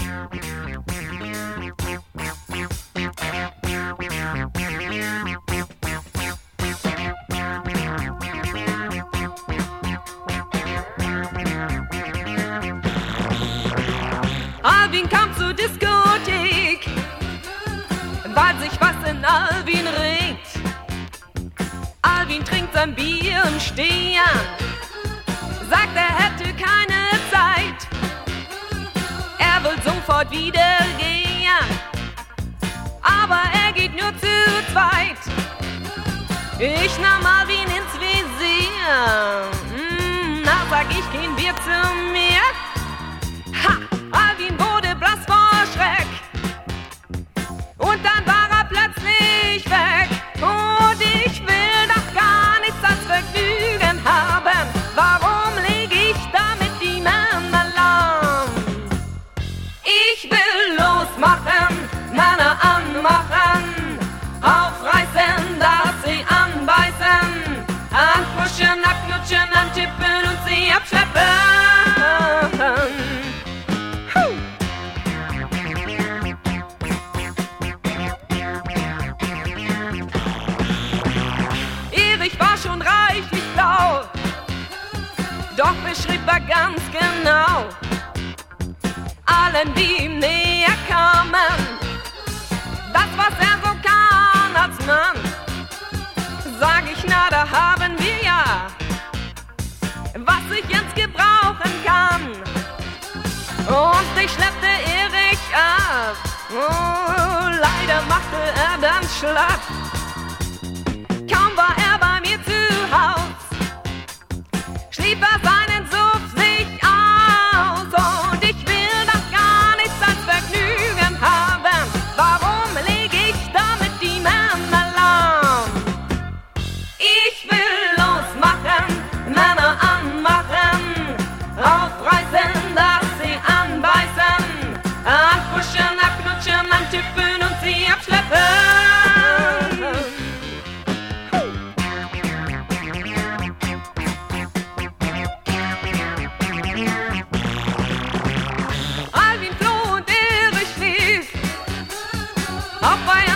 Alvin kam zur Diskothek, weil sich was in Alvin regt. Alvin trinkt sein Bier im Stehen, sagt, er hätte keine Zeit. Er will sofort wieder gehen, aber er geht nur zu zweit. Ich nahm Alvin ins Visier, sag ich, gehen wir zu mir. Ha! Alvin wurde blass vor Schreck und dann war er plötzlich weg. Und ich will doch gar nichts als Vergnügen haben. Warum leg ich damit die Männer lahm? Ich will losmachen, Männer anmachen, aufreißen, dass sie anbeißen, anpushen, abknutschen, antippen und sie abschleppen. Schon reichlich blau, doch beschrieb er ganz genau allen, die ihm näher kamen, das, was er so kann als Mann. Sag ich, na, da haben wir ja, was ich jetzt gebrauchen kann. Und ich schleppte Erich ab, oh, leider machte er dann schlapp. Kaum war er bei mir zu Haus, schlief er seinen Suff sich aus. Und ich will doch gar nichts als Vergnügen haben. Warum leg ich damit die Männer lahm? Ich will losmachen, Männer anmachen, aufreißen, dass sie anbeißen, anpushen, abknutschen, antippen und sie abschleppen. Auf